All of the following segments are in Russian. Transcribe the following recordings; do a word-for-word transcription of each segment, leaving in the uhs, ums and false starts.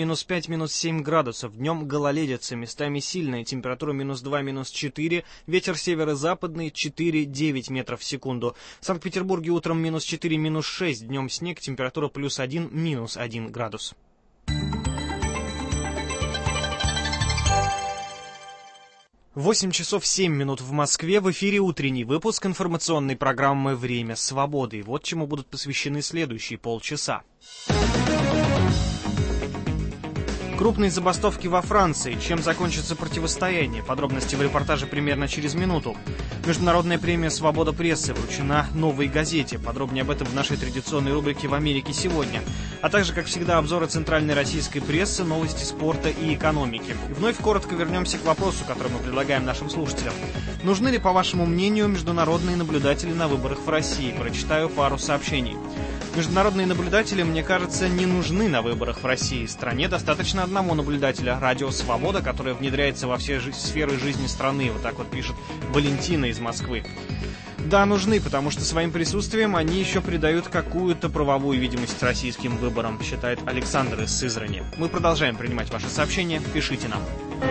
минус пять, минус семь градусов. Днем гололедица, местами сильная, температура минус два, минус четыре, ветер северо-западный четыре-девять метров в секунду. В Санкт-Петербурге утром минус четыре, минус шесть, днем снег, температура плюс один, минус один градус. восемь часов семь минут в Москве. В эфире утренний выпуск информационной программы «Время свободы». Вот чему будут посвящены следующие полчаса. Крупные забастовки во Франции. Чем закончится противостояние? Подробности в репортаже примерно через минуту. Международная премия «Свобода прессы» вручена «Новой газете». Подробнее об этом в нашей традиционной рубрике «В Америке сегодня». А также, как всегда, обзоры центральной российской прессы, новости спорта и экономики. И вновь коротко вернемся к вопросу, который мы предлагаем нашим слушателям. Нужны ли, по вашему мнению, международные наблюдатели на выборах в России? Прочитаю пару сообщений. Международные наблюдатели, мне кажется, не нужны на выборах в России. Стране достаточно одного наблюдателя — Радио Свобода, которое внедряется во все жи- сферы жизни страны. Вот так вот пишет Валентина из Москвы. Да, нужны, потому что своим присутствием они еще придают какую-то правовую видимость российским выборам, считает Александр из Сызрани. Мы продолжаем принимать ваши сообщения. Пишите нам.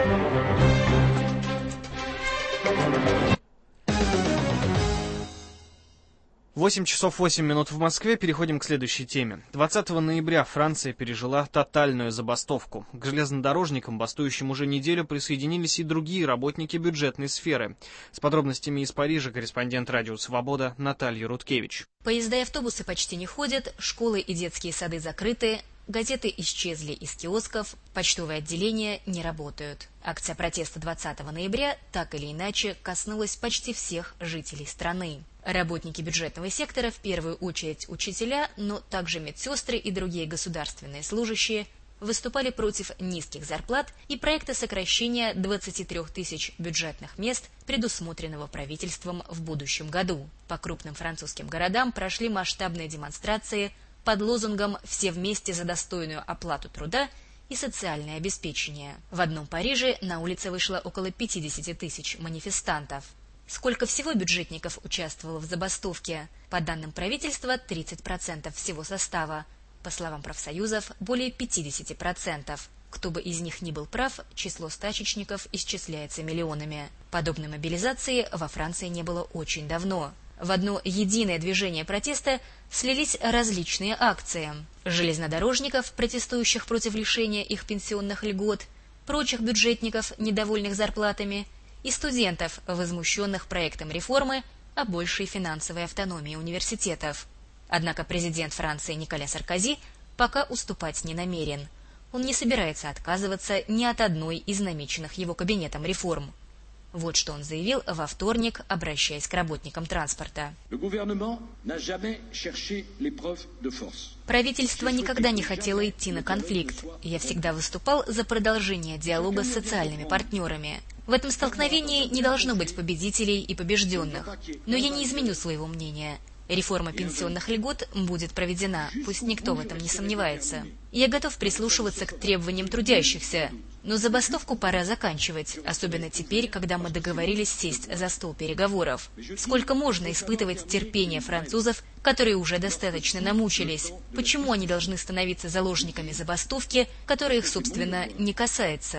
восемь часов восемь минут в Москве. Переходим к следующей теме. двадцатого ноября Франция пережила тотальную забастовку. К железнодорожникам, бастующим уже неделю, присоединились и другие работники бюджетной сферы. С подробностями из Парижа корреспондент Радио Свобода Наталья Рудкевич. Поезда и автобусы почти не ходят, школы и детские сады закрыты, газеты исчезли из киосков, почтовые отделения не работают. Акция протеста двадцатого ноября так или иначе коснулась почти всех жителей страны. Работники бюджетного сектора, в первую очередь учителя, но также медсестры и другие государственные служащие, выступали против низких зарплат и проекта сокращения двадцати трёх тысяч бюджетных мест, предусмотренного правительством в будущем году. По крупным французским городам прошли масштабные демонстрации под лозунгом «Все вместе за достойную оплату труда» и социальное обеспечение. В одном Париже на улице вышло около пятидесяти тысяч манифестантов. Сколько всего бюджетников участвовало в забастовке? По данным правительства, тридцать процентов всего состава. По словам профсоюзов, более пятьдесят процентов. Кто бы из них ни был прав, число стачечников исчисляется миллионами. Подобной мобилизации во Франции не было очень давно. В одно единое движение протеста слились различные акции. Железнодорожников, протестующих против лишения их пенсионных льгот, прочих бюджетников, недовольных зарплатами, и студентов, возмущенных проектом реформы о большей финансовой автономии университетов. Однако президент Франции Николя Саркози пока уступать не намерен. Он не собирается отказываться ни от одной из намеченных его кабинетом реформ. Вот что он заявил во вторник, обращаясь к работникам транспорта. Правительство никогда не хотело идти на конфликт. Я всегда выступал за продолжение диалога с социальными партнерами. В этом столкновении не должно быть победителей и побежденных. Но я не изменю своего мнения. Реформа пенсионных льгот будет проведена, пусть никто в этом не сомневается. Я готов прислушиваться к требованиям трудящихся, но забастовку пора заканчивать, особенно теперь, когда мы договорились сесть за стол переговоров. Сколько можно испытывать терпение французов, которые уже достаточно намучились? Почему они должны становиться заложниками забастовки, которая их, собственно, не касается?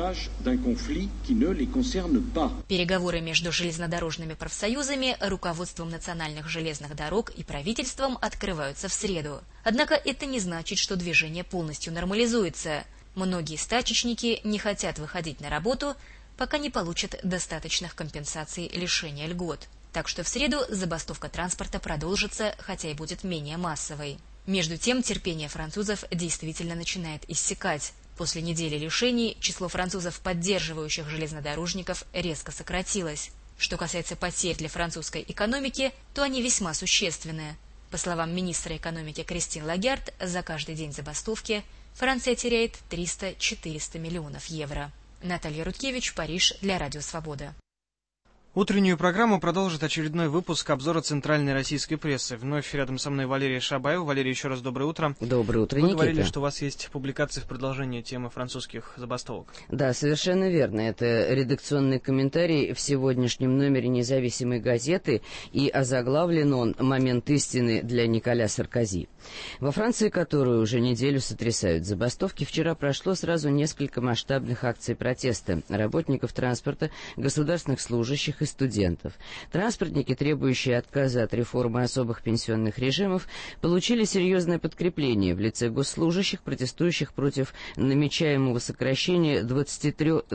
Переговоры между железнодорожными профсоюзами, руководством национальных железных дорог и правительством открываются в среду. Однако это не значит, что движение полностью нормализуется. Многие стачечники не хотят выходить на работу, пока не получат достаточных компенсаций лишения льгот. Так что в среду забастовка транспорта продолжится, хотя и будет менее массовой. Между тем, терпение французов действительно начинает иссякать. После недели лишений число французов, поддерживающих железнодорожников, резко сократилось. Что касается потерь для французской экономики, то они весьма существенны. По словам министра экономики Кристин Лагард, за каждый день забастовки Франция теряет триста-четыреста миллионов евро. Наталья Рудкевич, Париж, для Радио Свобода. Утреннюю программу продолжит очередной выпуск обзора центральной российской прессы. Вновь рядом со мной Валерия Шабаева. Валерий, еще раз доброе утро. Доброе утро, Вы Никита. говорили, что у вас есть публикации в продолжении темы французских забастовок. Да, совершенно верно. Это редакционный комментарий в сегодняшнем номере «Независимой газеты», и озаглавлен он «Момент истины для Николя Саркози». Во Франции, которую уже неделю сотрясают забастовки, вчера прошло сразу несколько масштабных акций протеста работников транспорта, государственных служащих и студентов. Транспортники, требующие отказа от реформы особых пенсионных режимов, получили серьезное подкрепление в лице госслужащих, протестующих против намечаемого сокращения двадцати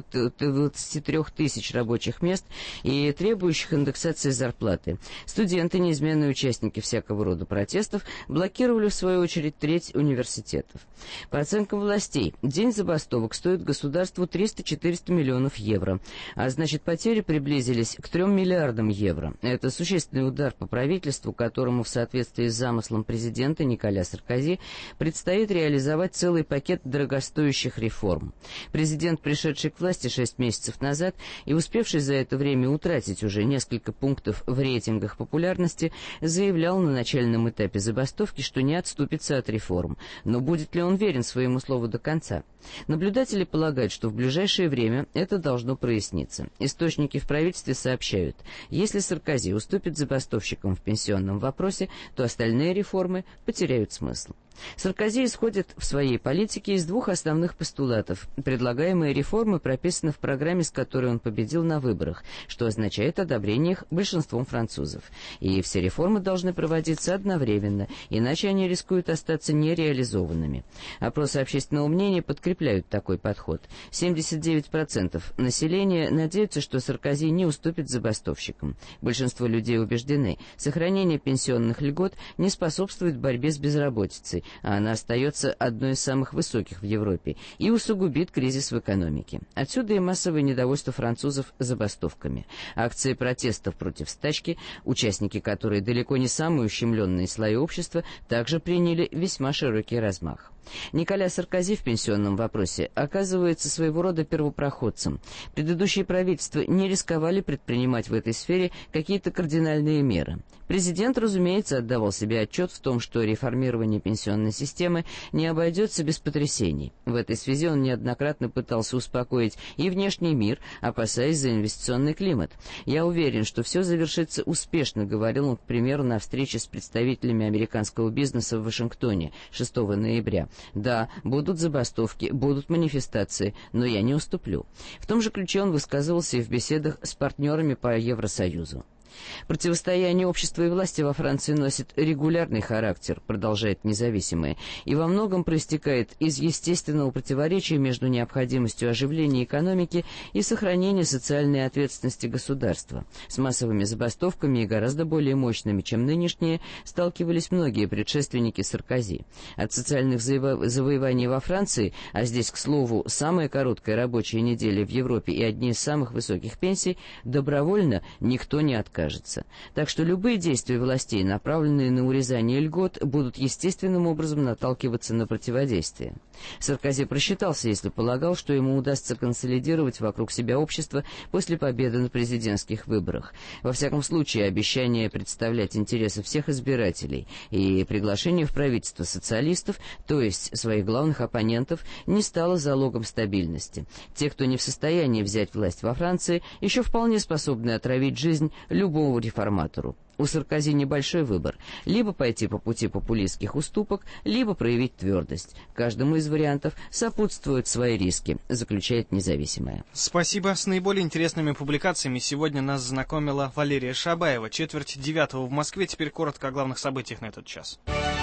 трёх тысяч рабочих мест и требующих индексации зарплаты. Студенты, неизменные участники всякого рода протестов, блокировали в свою очередь треть университетов. По оценкам властей, день забастовок стоит государству триста-четыреста миллионов евро, а значит потери приблизились к трем миллиардам евро. Это существенный удар по правительству, которому в соответствии с замыслом президента Николя Саркози предстоит реализовать целый пакет дорогостоящих реформ. Президент, пришедший к власти шесть месяцев назад и успевший за это время утратить уже несколько пунктов в рейтингах популярности, заявлял на начальном этапе забастовки, что не отступится от реформ. Но будет ли он верен своему слову до конца? Наблюдатели полагают, что в ближайшее время это должно проясниться. Источники в правительстве сообщают, если Саркози уступит забастовщикам в пенсионном вопросе, то остальные реформы потеряют смысл. Саркози исходит в своей политике из двух основных постулатов. Предлагаемые реформы прописаны в программе, с которой он победил на выборах, что означает одобрение их большинством французов. И все реформы должны проводиться одновременно, иначе они рискуют остаться нереализованными. Опросы общественного мнения подкрепляют такой подход. семьдесят девять процентов населения надеются, что Саркози не уступит забастовщикам. Большинство людей убеждены, сохранение пенсионных льгот не способствует борьбе с безработицей, а она остается одной из самых высоких в Европе, и усугубит кризис в экономике. Отсюда и массовое недовольство французов забастовками. Акции протестов против стачки, участники которой далеко не самые ущемленные слои общества, также приняли весьма широкий размах. Николя Саркози в пенсионном вопросе оказывается своего рода первопроходцем. Предыдущие правительства не рисковали предпринимать в этой сфере какие-то кардинальные меры. Президент, разумеется, отдавал себе отчет в том, что реформирование пенсионной системы не обойдется без потрясений. В этой связи он неоднократно пытался успокоить и внешний мир, опасаясь за инвестиционный климат. «Я уверен, что все завершится успешно», — говорил он, к примеру, на встрече с представителями американского бизнеса в Вашингтоне шестого ноября. «Да, будут забастовки, будут манифестации, но я не уступлю». В том же ключе он высказывался и в беседах с партнерами по Евросоюзу. Противостояние общества и власти во Франции носит регулярный характер, продолжает «Независимое», и во многом проистекает из естественного противоречия между необходимостью оживления экономики и сохранения социальной ответственности государства. С массовыми забастовками и гораздо более мощными, чем нынешние, сталкивались многие предшественники Саркози. От социальных заво- завоеваний во Франции, а здесь, к слову, самая короткая рабочая неделя в Европе и одни из самых высоких пенсий, добровольно никто не откажется. Так что любые действия властей, направленные на урезание льгот, будут естественным образом наталкиваться на противодействие. Саркози просчитался, если полагал, что ему удастся консолидировать вокруг себя общество после победы на президентских выборах. Во всяком случае, обещание представлять интересы всех избирателей и приглашение в правительство социалистов, то есть своих главных оппонентов, не стало залогом стабильности. Те, кто не в состоянии взять власть во Франции, еще вполне способны отравить жизнь любому реформатору. У Саркози небольшой выбор – либо пойти по пути популистских уступок, либо проявить твердость. Каждому из вариантов сопутствуют свои риски, заключает «Независимое». Спасибо. С наиболее интересными публикациями сегодня нас знакомила Валерия Шабаева. Четверть девятого в Москве. Теперь коротко о главных событиях на этот час.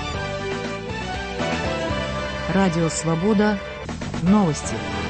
Радио «Свобода». Новости.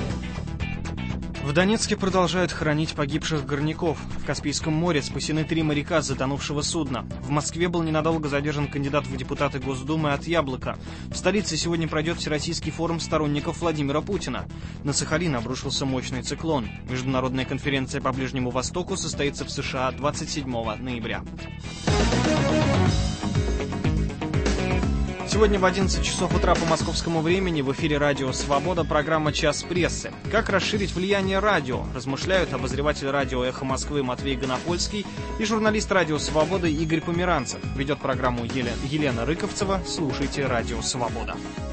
В Донецке продолжают хоронить погибших горняков. В Каспийском море спасены три моряка с затонувшего судна. В Москве был ненадолго задержан кандидат в депутаты Госдумы от «Яблока». В столице сегодня пройдет Всероссийский форум сторонников Владимира Путина. На Сахалин обрушился мощный циклон. Международная конференция по Ближнему Востоку состоится в США двадцать седьмого ноября. Сегодня в одиннадцать часов утра по московскому времени в эфире «Радио Свобода» программа «Час прессы». Как расширить влияние радио, размышляют обозреватель радио «Эхо Москвы» Матвей Гонопольский и журналист «Радио Свобода» Игорь Померанцев. Ведет программу Елена Рыковцева. Слушайте «Радио Свобода».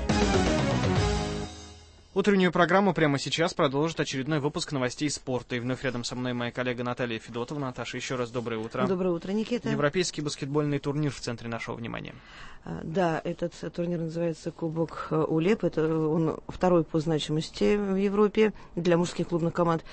Утреннюю программу прямо сейчас продолжит очередной выпуск новостей спорта. И вновь рядом со мной моя коллега Наталья Федотова. Наташа, еще раз доброе утро. Доброе утро, Никита. Европейский баскетбольный турнир в центре нашего внимания. Да, этот турнир называется Кубок УЛЕП. Это он второй по значимости в Европе для мужских клубных команд.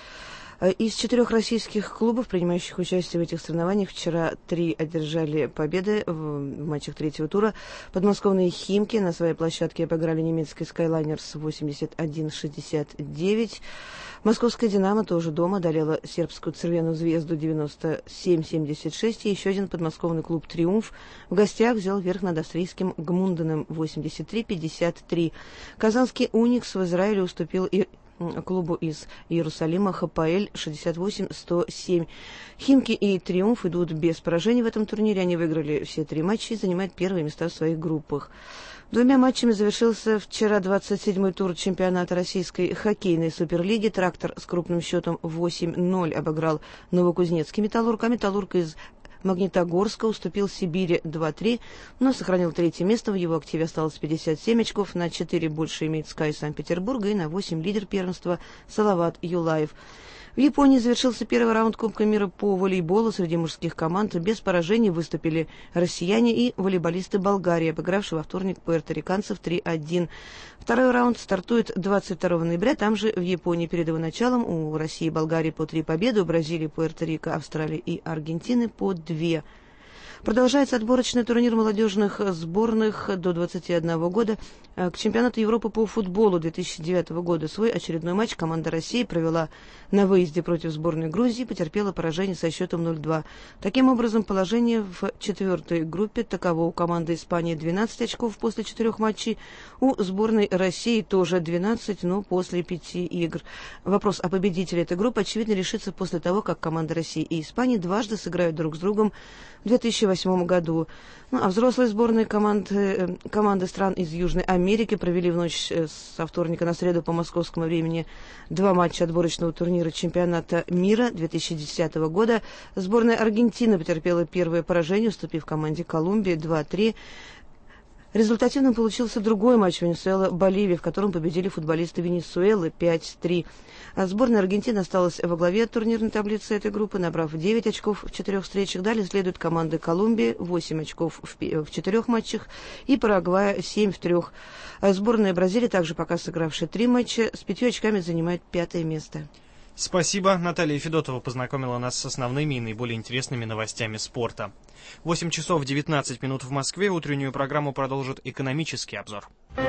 Из четырех российских клубов, принимающих участие в этих соревнованиях, вчера три одержали победы в матчах третьего тура. Подмосковные «Химки» на своей площадке обыграли немецкий «Скайлайнерс» восемьдесят один шестьдесят девять. Московская «Динамо» тоже дома одолела сербскую «Цервену звезду» девяносто семь семьдесят шесть. И еще один подмосковный клуб «Триумф» в гостях взял верх над австрийским «Гмунденом» восемьдесят три пятьдесят три. Казанский «Уникс» в Израиле уступил и клубу из Иерусалима ХПЛ шестьдесят восемь сто семь. «Химки» и «Триумф» идут без поражений в этом турнире. Они выиграли все три матча и занимают первые места в своих группах. Двумя матчами завершился вчера двадцать седьмой тур чемпионата российской хоккейной суперлиги. «Трактор» с крупным счетом восемь ноль обыграл новокузнецкий «Металлург», а «Металлург» из Магнитогорска уступил Сибири два три, но сохранил третье место. В его активе осталось пятьдесят семь очков. На четыре больше имеет СКА из Санкт-Петербурга и на восемь лидер первенства Салават Юлаев. В Японии завершился первый раунд Кубка мира по волейболу среди мужских команд. Без поражений выступили россияне и волейболисты Болгарии, обыгравшие во вторник пуэрториканцев три один. Второй раунд стартует двадцать второго ноября. Там же, в Японии, перед его началом у России и Болгарии по три победы, у Бразилии, Пуэрто-Рико, Австралии и Аргентины по две. Продолжается отборочный турнир молодежных сборных до двадцати одного года к чемпионату Европы по футболу две тысячи девятого года. Свой очередной матч команда России провела на выезде против сборной Грузии и потерпела поражение со счетом ноль два. Таким образом, положение в четвертой группе таково: у команды Испании двенадцать очков после четырех матчей, у сборной России тоже двенадцать, но после пяти игр. Вопрос о победителе этой группы, очевидно, решится после того, как команда России и Испании дважды сыграют друг с другом в две тысячи восьмом году. Ну, а взрослые сборные команды, команды стран из Южной Америки провели в ночь со вторника на среду по московскому времени два матча отборочного турнира чемпионата мира две тысячи десятого года. Сборная Аргентины потерпела первое поражение, уступив команде Колумбии два три. Результативным получился другой матч Венесуэла-Боливия, в котором победили футболисты Венесуэлы пять три. А сборная Аргентины осталась во главе турнирной таблицы этой группы, набрав девять очков в четырех встречах. Далее следуют команды Колумбии, восемь очков в, в четырех матчах, и Парагвая семь в трех. А сборная Бразилии, также пока сыгравшая три матча, с пятью очками занимает пятое место. Спасибо. Наталья Федотова познакомила нас с основными и наиболее интересными новостями спорта. восемь часов девятнадцать минут в Москве. Утреннюю программу продолжит экономический обзор.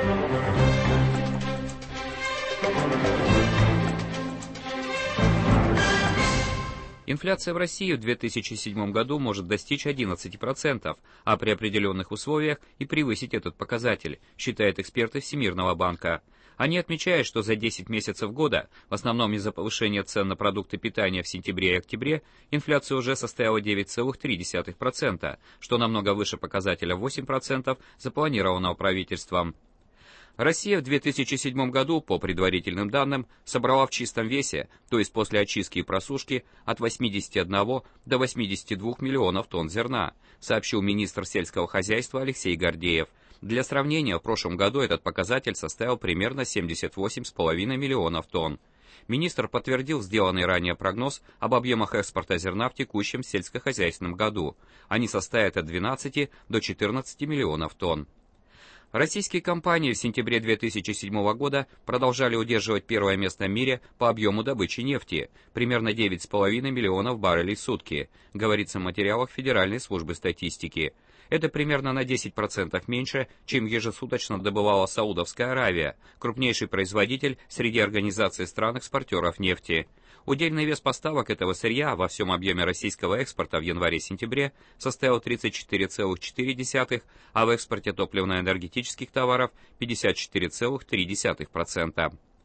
Инфляция в России в две тысячи седьмом году может достичь одиннадцати процентов, а при определенных условиях и превысить этот показатель, считают эксперты Всемирного банка. Они отмечают, что за десять месяцев года, в основном из-за повышения цен на продукты питания в сентябре и октябре, инфляция уже составила девять целых три десятых процента, что намного выше показателя восемь процентов, запланированного правительством. Россия в две тысячи седьмом году, по предварительным данным, собрала в чистом весе, то есть после очистки и просушки, от восьмидесяти одного до восьмидесяти двух миллионов тонн зерна, сообщил министр сельского хозяйства Алексей Гордеев. Для сравнения, в прошлом году этот показатель составил примерно семьдесят восемь целых пять десятых миллионов тонн. Министр подтвердил сделанный ранее прогноз об объемах экспорта зерна в текущем сельскохозяйственном году. Они составят от двенадцати до четырнадцати миллионов тонн. Российские компании в сентябре две тысячи седьмого года продолжали удерживать первое место в мире по объему добычи нефти, примерно девять целых пять десятых миллионов баррелей в сутки, говорится в материалах Федеральной службы статистики. Это примерно на десять процентов меньше, чем ежесуточно добывала Саудовская Аравия, крупнейший производитель среди организаций стран-экспортеров нефти. Удельный вес поставок этого сырья во всем объеме российского экспорта в январе-сентябре составил тридцать четыре целых четыре десятых, а в экспорте топливно-энергетических товаров пятьдесят четыре целых три десятых процента.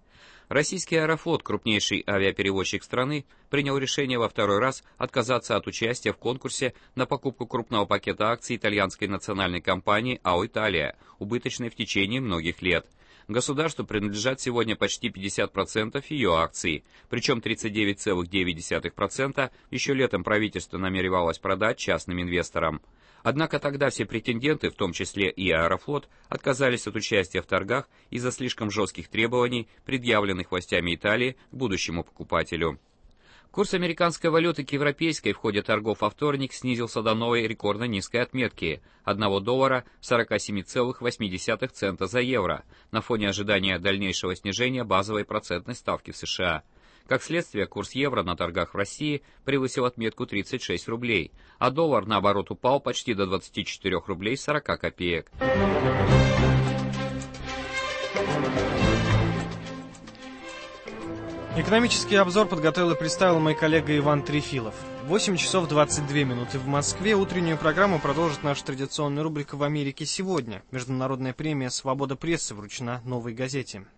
Российский Аэрофлот, крупнейший авиаперевозчик страны, принял решение во второй раз отказаться от участия в конкурсе на покупку крупного пакета акций итальянской национальной компании АО «Италия», убыточной в течение многих лет. Государству принадлежат сегодня почти пятьдесят процентов ее акций, причем тридцать девять целых девять десятых процента еще летом правительство намеревалось продать частным инвесторам. Однако тогда все претенденты, в том числе и Аэрофлот, отказались от участия в торгах из-за слишком жестких требований, предъявленных властями Италии к будущему покупателю. Курс американской валюты к европейской в ходе торгов во вторник снизился до новой рекордно низкой отметки – одного доллара сорок семь целых восемь десятых цента за евро, на фоне ожидания дальнейшего снижения базовой процентной ставки в США. Как следствие, курс евро на торгах в России превысил отметку тридцать шесть рублей, а доллар, наоборот, упал почти до двадцати четырёх рублей сорок копеек. Экономический обзор подготовил и представил мой коллега Иван Трефилов. восемь часов двадцать две минуты в Москве. Утреннюю программу продолжит наша традиционная рубрика «В Америке сегодня». Международная премия «Свобода прессы» вручена «Новой газете».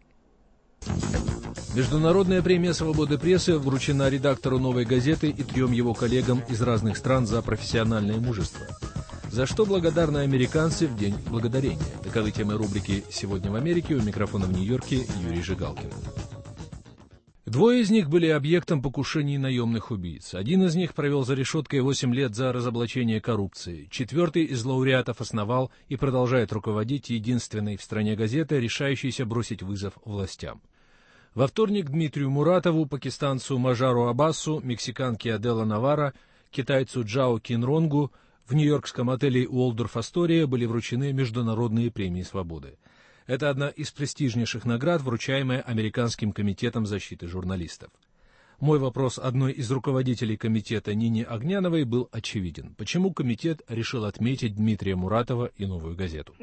Международная премия «Свободы прессы» вручена редактору «Новой газеты» и трем его коллегам из разных стран за профессиональное мужество. За что благодарны американцы в День Благодарения? Таковы темы рубрики «Сегодня в Америке». У микрофона в Нью-Йорке Юрий Жигалкин. Двое из них были объектом покушений наемных убийц. Один из них провел за решеткой восемь лет за разоблачение коррупции. Четвертый из лауреатов основал и продолжает руководить единственной в стране газетой, решающейся бросить вызов властям. Во вторник Дмитрию Муратову, пакистанцу Мажару Аббасу, мексиканке Аделла Навара, китайцу Джао Кинронгу в нью-йоркском отеле Уолдорф Астория были вручены международные премии свободы. Это одна из престижнейших наград, вручаемая Американским комитетом защиты журналистов. Мой вопрос одной из руководителей комитета Нине Огняновой был очевиден. Почему комитет решил отметить Дмитрия Муратова и «Новую газету»?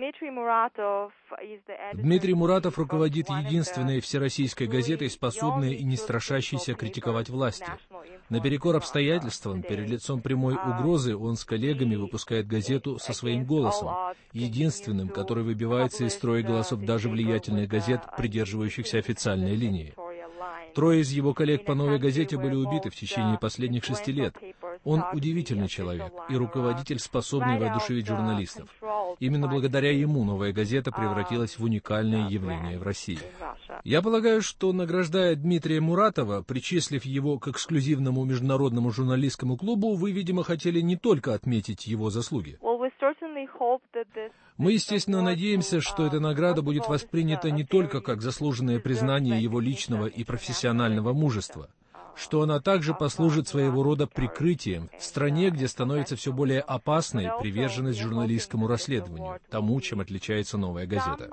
Дмитрий Муратов руководит единственной всероссийской газетой, способной и не страшащейся критиковать власти. Наперекор обстоятельствам, перед лицом прямой угрозы, он с коллегами выпускает газету со своим голосом, единственным, который выбивается из строя голосов даже влиятельных газет, придерживающихся официальной линии. Трое из его коллег по «Новой газете» были убиты в течение последних шести лет. Он удивительный человек и руководитель, способный воодушевить журналистов. Именно благодаря ему «Новая газета» превратилась в уникальное явление в России. Я полагаю, что, награждая Дмитрия Муратова, причислив его к эксклюзивному международному журналистскому клубу, вы, видимо, хотели не только отметить его заслуги. Мы, естественно, надеемся, что эта награда будет воспринята не только как заслуженное признание его личного и профессионального мужества, что она также послужит своего рода прикрытием в стране, где становится все более опасной приверженность журналистскому расследованию, тому, чем отличается «Новая газета».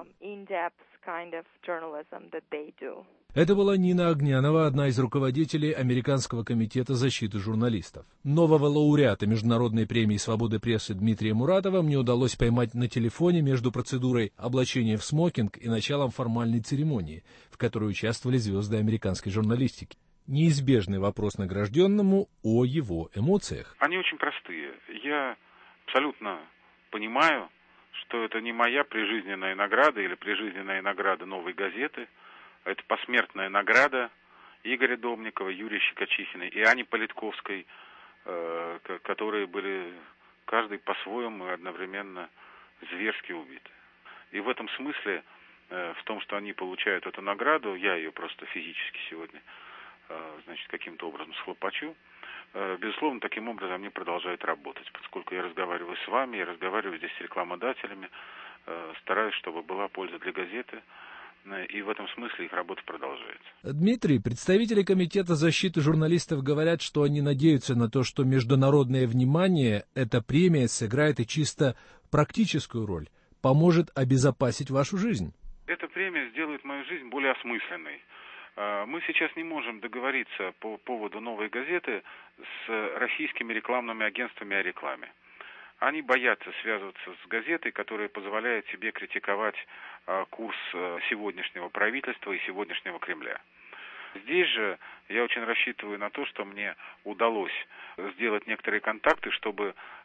Это была Нина Огнянова, одна из руководителей Американского комитета защиты журналистов. Нового лауреата Международной премии «Свободы прессы» Дмитрия Муратова мне удалось поймать на телефоне между процедурой облачения в смокинг и началом формальной церемонии, в которой участвовали звезды американской журналистики. Неизбежный вопрос награжденному о его эмоциях. Они очень простые. Я абсолютно понимаю, что это не моя прижизненная награда или прижизненная награда «Новой газеты». Это посмертная награда Игоря Домникова, Юрия Щекочихиной и Ани Политковской, э, которые были каждый по-своему и одновременно зверски убиты. И в этом смысле, э, в том, что они получают эту награду, я ее просто физически сегодня э, значит, каким-то образом схлопочу, э, безусловно, таким образом они продолжают работать. Поскольку я разговариваю с вами, я разговариваю здесь с рекламодателями, э, стараюсь, чтобы была польза для газеты, и в этом смысле их работа продолжается. Дмитрий, представители Комитета защиты журналистов говорят, что они надеются на то, что международное внимание, эта премия сыграет и чисто практическую роль, поможет обезопасить вашу жизнь. Эта премия сделает мою жизнь более осмысленной. Мы сейчас не можем договориться по поводу «Новой газеты» с российскими рекламными агентствами о рекламе. Они боятся связываться с газетой, которая позволяет себе критиковать э, курс э, сегодняшнего правительства и сегодняшнего Кремля. Здесь же я очень рассчитываю на то, что мне удалось сделать некоторые контакты, чтобы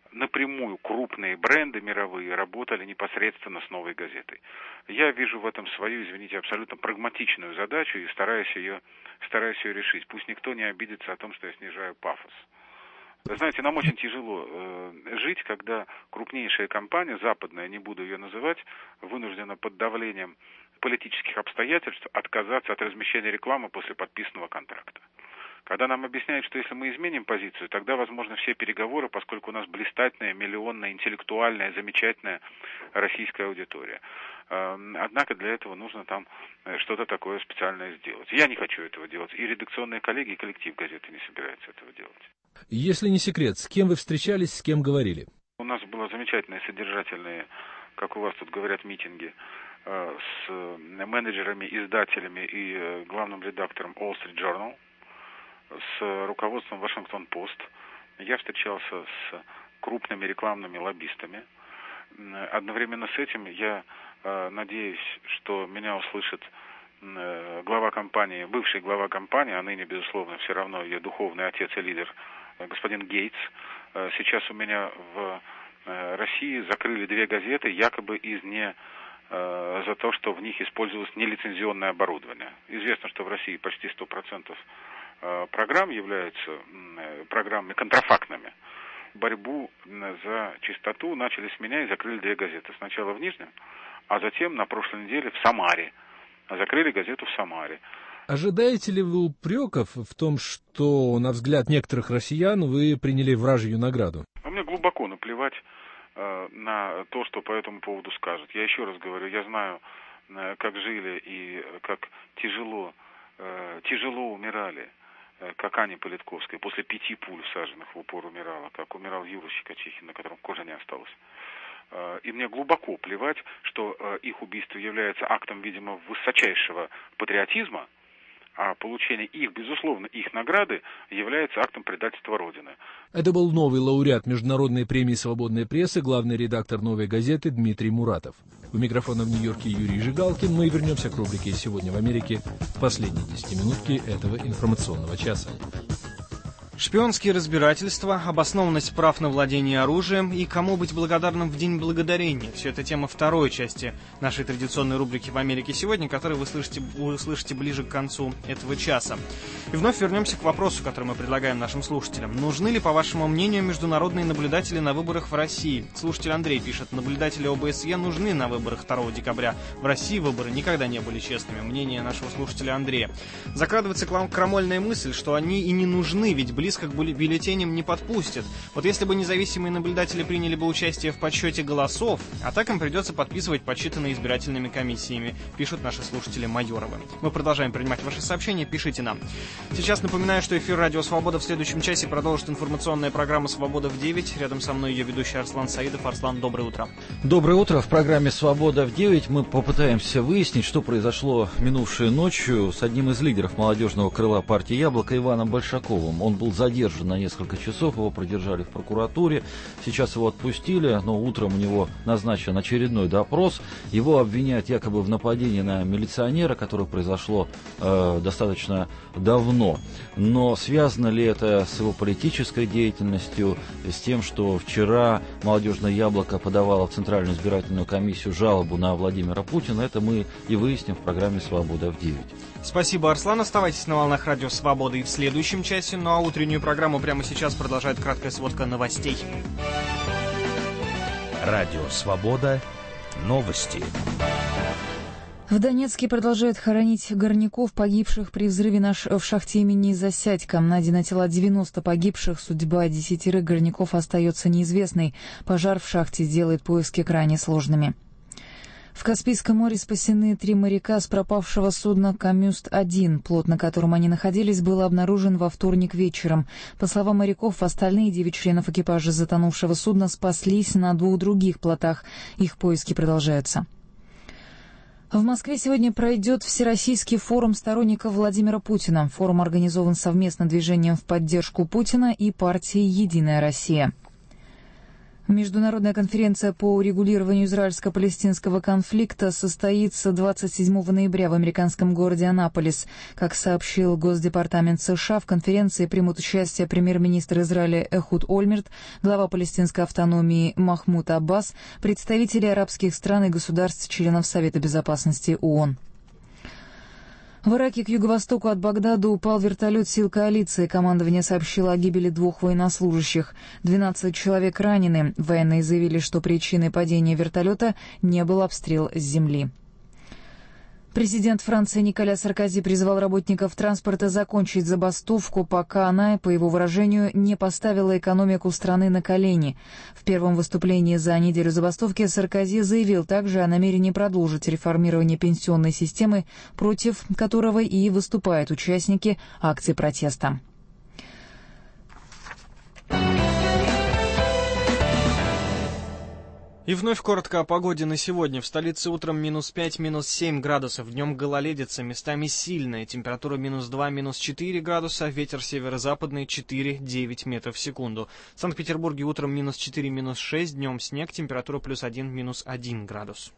напрямую крупные бренды мировые работали непосредственно с «Новой газетой». Я вижу в этом свою, извините, абсолютно прагматичную задачу и стараюсь ее, стараюсь ее решить. Пусть никто не обидится о том, что я снижаю пафос. Вы знаете, нам очень тяжело э, жить, когда крупнейшая компания, западная, не буду ее называть, вынуждена под давлением политических обстоятельств отказаться от размещения рекламы после подписанного контракта. Когда нам объясняют, что если мы изменим позицию, тогда возможны все переговоры, поскольку у нас блистательная, миллионная, интеллектуальная, замечательная российская аудитория. Однако для этого нужно там что-то такое специальное сделать. Я не хочу этого делать. И редакционные коллеги, и коллектив газеты не собираются этого делать. Если не секрет, с кем вы встречались, с кем говорили? У нас было замечательные, содержательные, как у вас тут говорят, митинги с менеджерами, издателями и главным редактором Wall Street Journal, с руководством Washington Post. Я встречался с крупными рекламными лоббистами. Одновременно с этим я э, надеюсь, что меня услышит э, глава компании, бывший глава компании, а ныне, безусловно, все равно ее духовный отец и лидер, э, господин Гейтс. Э, сейчас у меня в э, России закрыли две газеты, якобы из не э, за то, что в них использовалось нелицензионное оборудование. Известно, что в России почти сто процентов программ являются программами контрафактными. Борьбу за чистоту начали с меня и закрыли две газеты. Сначала в Нижнем, а затем на прошлой неделе в Самаре. Закрыли газету в Самаре. Ожидаете ли вы упреков в том, что, на взгляд некоторых россиян, вы приняли вражью награду? А мне глубоко наплевать э, на то, что по этому поводу скажут. Я еще раз говорю, я знаю, э, как жили и как тяжело, э, тяжело умирали, как Аня Политковская, после пяти пуль, всаженных в упор, умирала, как умирал Юра Щекочихин, на котором кожи не осталось. И мне глубоко плевать, что их убийство является актом, видимо, высочайшего патриотизма, а получение их, безусловно, их награды является актом предательства Родины. Это был новый лауреат Международной премии свободной прессы, главный редактор «Новой газеты» Дмитрий Муратов. У микрофона в Нью-Йорке Юрий Жигалкин. Мы вернемся к рубрике «Сегодня в Америке» в последние десятиминутки этого информационного часа. Шпионские разбирательства, обоснованность прав на владение оружием и кому быть благодарным в День Благодарения. Все это тема второй части нашей традиционной рубрики «В Америке сегодня», которую вы слышите, вы услышите ближе к концу этого часа. И вновь вернемся к вопросу, который мы предлагаем нашим слушателям. Нужны ли, по вашему мнению, международные наблюдатели на выборах в России? Слушатель Андрей пишет: наблюдатели О Б С Е нужны на выборах второго декабря. В России выборы никогда не были честными. Мнение нашего слушателя Андрея. Закрадывается крамольная мысль, что они и не нужны, ведь близко к бюллетеням не подпустят. Вот если бы независимые наблюдатели приняли бы участие в подсчете голосов, а так им придется подписывать подсчитанные избирательными комиссиями, пишут наши слушатели Майоровы. Мы продолжаем принимать ваши сообщения, пишите нам. Сейчас напоминаю, что эфир «Радио Свобода» в следующем часе продолжит информационная программа «Свобода в девять». Рядом со мной ее ведущий Арслан Саидов. Арслан, доброе утро. Доброе утро. В программе «Свобода в девять» мы попытаемся выяснить, что произошло минувшей ночью с одним из лидеров молодежного крыла партии «Яблоко» Иваном Большаковым. Он был задержан на несколько часов, его продержали в прокуратуре, сейчас его отпустили, но утром у него назначен очередной допрос. Его обвиняют якобы в нападении на милиционера, которое произошло э, достаточно давно. Но связано ли это с его политической деятельностью, с тем, что вчера молодежное «Яблоко» подавало в Центральную избирательную комиссию жалобу на Владимира Путина, это мы и выясним в программе «Свобода в девять». Спасибо, Арслан. Оставайтесь на волнах радио «Свобода» и в следующем часе. Ну а утреннюю программу прямо сейчас продолжает краткая сводка новостей. Радио «Свобода». Новости. В Донецке продолжают хоронить горняков, погибших при взрыве на ш... в шахте имени Засядько. Найдено тела девяноста погибших. Судьба десятерых горняков остается неизвестной. Пожар в шахте делает поиски крайне сложными. В Каспийском море спасены три моряка с пропавшего судна «Камюст один». Плот, на котором они находились, был обнаружен во вторник вечером. По словам моряков, остальные девять членов экипажа затонувшего судна спаслись на двух других плотах. Их поиски продолжаются. В Москве сегодня пройдет Всероссийский форум сторонников Владимира Путина. Форум организован совместно движением в поддержку Путина и партией «Единая Россия». Международная конференция по урегулированию израильско-палестинского конфликта состоится двадцать седьмого ноября в американском городе Аннаполис. Как сообщил Госдепартамент США, в конференции примут участие премьер-министр Израиля Эхуд Ольмерт, глава палестинской автономии Махмуд Аббас, представители арабских стран и государств, членов Совета безопасности ООН. В Ираке к юго-востоку от Багдада упал вертолет сил коалиции. Командование сообщило о гибели двух военнослужащих. двенадцать человек ранены. Военные заявили, что причиной падения вертолета не был обстрел с земли. Президент Франции Николя Саркози призвал работников транспорта закончить забастовку, пока она, по его выражению, не поставила экономику страны на колени. В первом выступлении за неделю забастовки Саркози заявил также о намерении продолжить реформирование пенсионной системы, против которого и выступают участники акций протеста. И вновь коротко о погоде на сегодня. В столице утром минус пять, минус семь градусов. Днем гололедица, местами сильная. Температура минус два, минус четыре градуса. Ветер северо-западный четыре-девять метров в секунду. В Санкт-Петербурге утром минус четыре, минус шесть. Днем снег. Температура плюс один, минус один градус.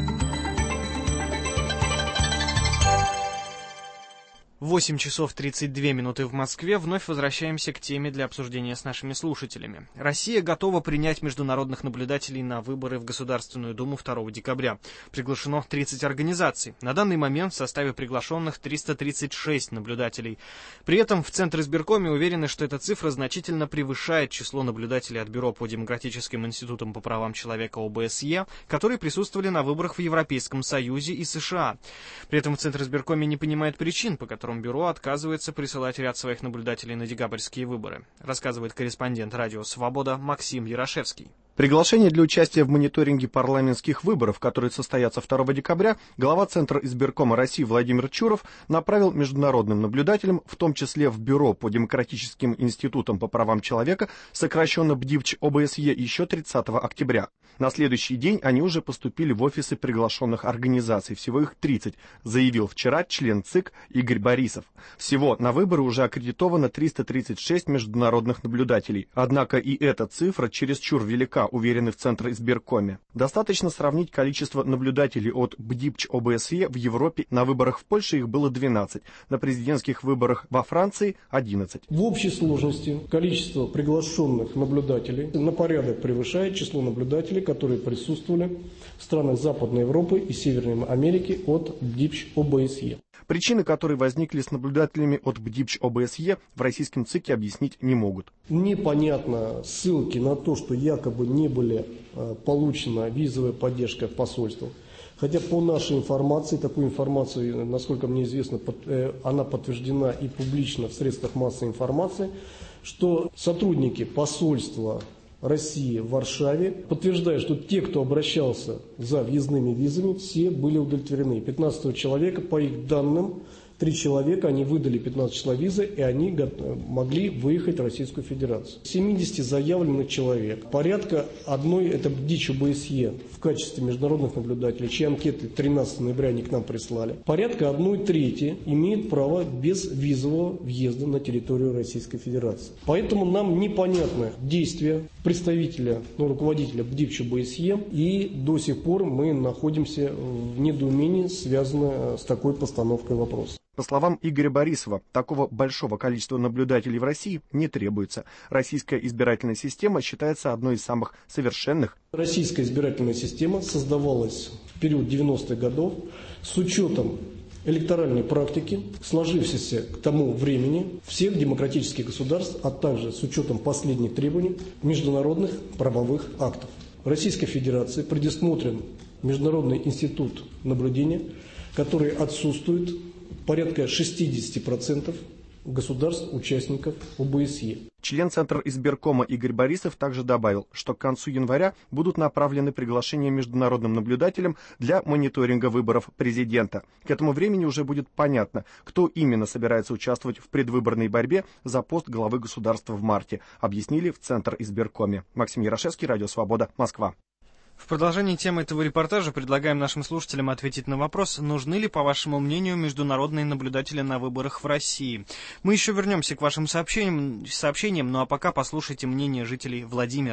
восемь часов тридцать две минуты в Москве. Вновь возвращаемся к теме для обсуждения с нашими слушателями. Россия готова принять международных наблюдателей на выборы в Государственную Думу второго декабря. Приглашено тридцать организаций. На данный момент в составе приглашенных триста тридцать шесть наблюдателей. При этом в Центризбиркоме уверены, что эта цифра значительно превышает число наблюдателей от Бюро по Демократическим институтам по правам человека О Бэ Эс Е, которые присутствовали на выборах в Европейском Союзе и США. При этом в Центризбиркоме не понимают причин, по которым Бюро отказывается присылать ряд своих наблюдателей на декабрьские выборы, рассказывает корреспондент радио «Свобода» Максим Ярошевский. Приглашение для участия в мониторинге парламентских выборов, которые состоятся второго декабря, глава Центра избиркома России Владимир Чуров направил международным наблюдателям, в том числе в Бюро по Демократическим институтам по правам человека, сокращенно Б Д И П Ч О Бэ Эс Е, еще тридцатого октября. На следующий день они уже поступили в офисы приглашенных организаций, всего их тридцать, заявил вчера член ЦИК Игорь Борисов. Всего на выборы уже аккредитовано триста тридцать шесть международных наблюдателей, однако и эта цифра чересчур велика, уверены в Центризбиркоме. Достаточно сравнить количество наблюдателей от Б Д И П Ч О Бэ Эс Е в Европе. На выборах в Польше их было двенадцать, на президентских выборах во Франции одиннадцать. В общей сложности количество приглашенных наблюдателей на порядок превышает число наблюдателей, которые присутствовали в странах Западной Европы и Северной Америки от Б Д И П Ч О Бэ Эс Е. Причины, которые возникли с наблюдателями от Б Д И П Ч О Бэ Эс Е, в российском ЦИКе объяснить не могут. Непонятно ссылки на то, что якобы не были э, получена визовая поддержка в посольствах. Хотя по нашей информации, такую информацию, насколько мне известно, под, э, она подтверждена и публично в средствах массовой информации, что сотрудники посольства России в Варшаве подтверждают, что те, кто обращался за въездными визами, все были удовлетворены. пятнадцать человек, по их данным, три человека, они выдали пятнадцать числа визы, и они могли выехать в Российскую Федерацию. семьдесят заявленных человек, порядка одной, это Б Д И П Ч О Бэ Эс Е в качестве международных наблюдателей, чьи анкеты тринадцатого ноября они к нам прислали, порядка одной трети имеет право без визового въезда на территорию Российской Федерации. Поэтому нам непонятны действия представителя, ну, руководителя Б Д И П Ч О Бэ Эс Е, и до сих пор мы находимся в недоумении, связанном с такой постановкой вопроса. По словам Игоря Борисова, такого большого количества наблюдателей в России не требуется. Российская избирательная система считается одной из самых совершенных. Российская избирательная система создавалась в период девяностых годов с учетом электоральной практики, сложившейся к тому времени всех демократических государств, а также с учетом последних требований международных правовых актов. В Российской Федерации предусмотрен Международный институт наблюдения, который отсутствует порядка шестьдесят процентов государств-участников О Бэ Эс Е. Член Центра избиркома Игорь Борисов также добавил, что к концу января будут направлены приглашения международным наблюдателям для мониторинга выборов президента. К этому времени уже будет понятно, кто именно собирается участвовать в предвыборной борьбе за пост главы государства в марте, объяснили в Центр избиркоме. Максим Ярошевский, Радио Свобода, Москва. В продолжении темы этого репортажа предлагаем нашим слушателям ответить на вопрос, нужны ли, по вашему мнению, международные наблюдатели на выборах в России. Мы еще вернемся к вашим сообщениям, сообщениям, ну а пока послушайте мнение жителей Владимира.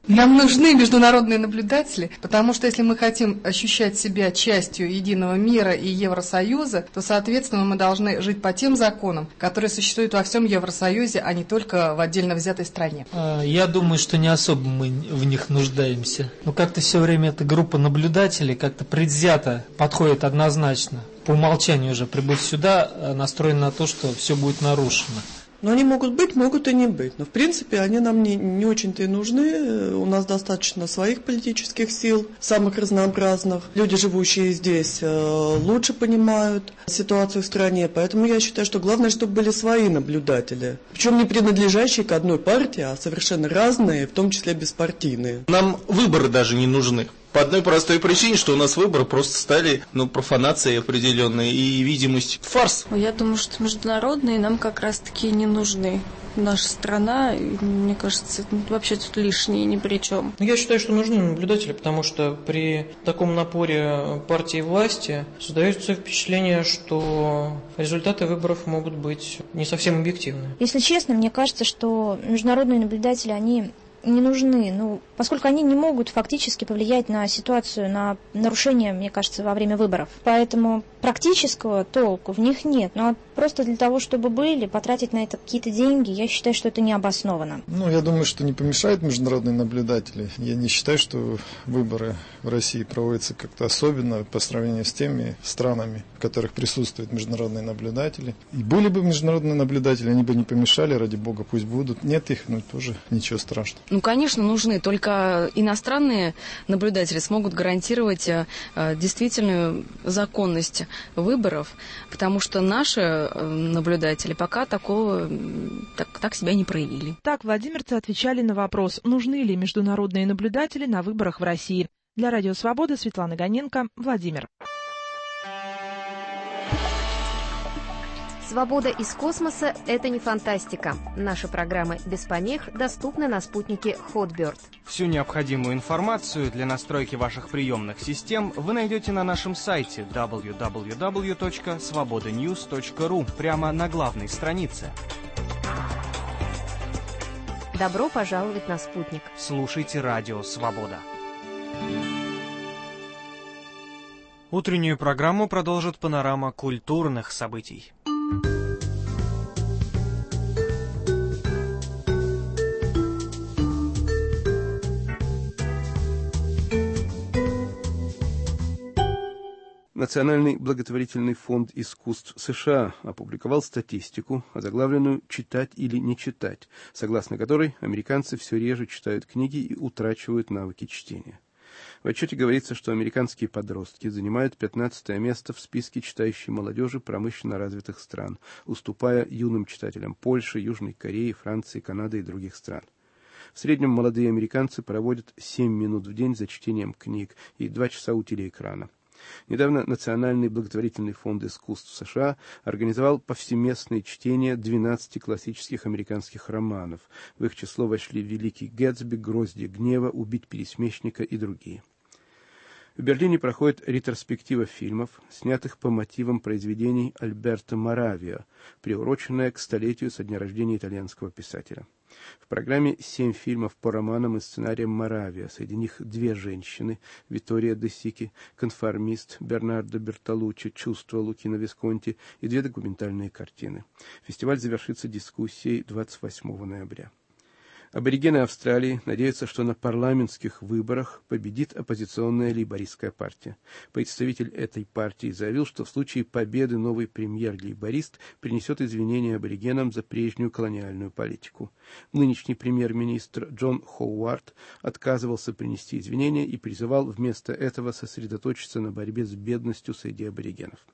Нам нужны международные наблюдатели, потому что если мы хотим ощущать себя частью единого мира и Евросоюза, то, соответственно, мы должны жить по тем законам, которые существуют во всем Евросоюзе, а не только в отдельно взятой стране. Я думаю, что не особо мы в них нуждаемся. Но как-то все время эта группа наблюдателей как-то предвзято подходит однозначно. По умолчанию уже прибыв сюда, настроена на то, что все будет нарушено. Но они могут быть, могут и не быть. Но, в принципе, они нам не, не очень-то и нужны. У нас достаточно своих политических сил, самых разнообразных. Люди, живущие здесь, лучше понимают ситуацию в стране. Поэтому я считаю, что главное, чтобы были свои наблюдатели. Причем не принадлежащие к одной партии, а совершенно разные, в том числе беспартийные. Нам выборы даже не нужны. По одной простой причине, что у нас выборы просто стали, ну, профанацией определенной и видимость фарс. Я думаю, что международные нам как раз-таки не нужны. Наша страна, мне кажется, вообще тут лишние ни при чем. Я считаю, что нужны наблюдатели, потому что при таком напоре партии власти создается впечатление, что результаты выборов могут быть не совсем объективны. Если честно, мне кажется, что международные наблюдатели, они не нужны, ну, поскольку они не могут фактически повлиять на ситуацию, на нарушение, мне кажется, во время выборов. Поэтому практического толку в них нет. Но просто для того, чтобы были, потратить на это какие-то деньги, я считаю, что это необоснованно. Ну, я думаю, что не помешают международные наблюдатели. Я не считаю, что выборы в России проводятся как-то особенно по сравнению с теми странами, в которых присутствуют международные наблюдатели. И были бы международные наблюдатели, они бы не помешали, ради бога, пусть будут. Нет их, ну, тоже ничего страшного. Ну, конечно, нужны. Только иностранные наблюдатели смогут гарантировать э, действительную законность выборов, потому что наши э, наблюдатели пока такого, так, так себя не проявили. Так владимирцы отвечали на вопрос, нужны ли международные наблюдатели на выборах в России. Для Радио Свобода Светлана Гоненко, Владимир. Свобода из космоса – это не фантастика. Наши программы без помех доступны на спутнике Hotbird. Всю необходимую информацию для настройки ваших приемных систем вы найдете на нашем сайте дабл ю дабл ю дабл ю точка свобода ньюс точка ру прямо на главной странице. Добро пожаловать на спутник. Слушайте Радио Свобода. Утреннюю программу продолжит панорама культурных событий. Национальный благотворительный фонд искусств США опубликовал статистику, озаглавленную «Читать или не читать», согласно которой американцы все реже читают книги и утрачивают навыки чтения. В отчете говорится, что американские подростки занимают пятнадцатое место в списке читающей молодежи промышленно развитых стран, уступая юным читателям Польши, Южной Кореи, Франции, Канады и других стран. В среднем молодые американцы проводят семь минут в день за чтением книг и два часа у телеэкрана. Недавно Национальный благотворительный фонд искусств США организовал повсеместное чтение двенадцати классических американских романов. В их число вошли «Великий Гэтсби», «Гроздья гнева», «Убить пересмешника» и другие. В Берлине проходит ретроспектива фильмов, снятых по мотивам произведений Альберто Моравиа, приуроченная к столетию со дня рождения итальянского писателя. В программе семь фильмов по романам и сценариям Моравиа, среди них две женщины, Виттория де Сики, «Конформист», Бернардо Бертолуччи, «Чувство» Лукино Висконти и две документальные картины. Фестиваль завершится дискуссией двадцать восьмого ноября. Аборигены Австралии надеются, что на парламентских выборах победит оппозиционная лейбористская партия. Представитель этой партии заявил, что в случае победы новый премьер-лейборист принесет извинения аборигенам за прежнюю колониальную политику. Нынешний премьер-министр Джон Ховард отказывался принести извинения и призывал вместо этого сосредоточиться на борьбе с бедностью среди аборигенов.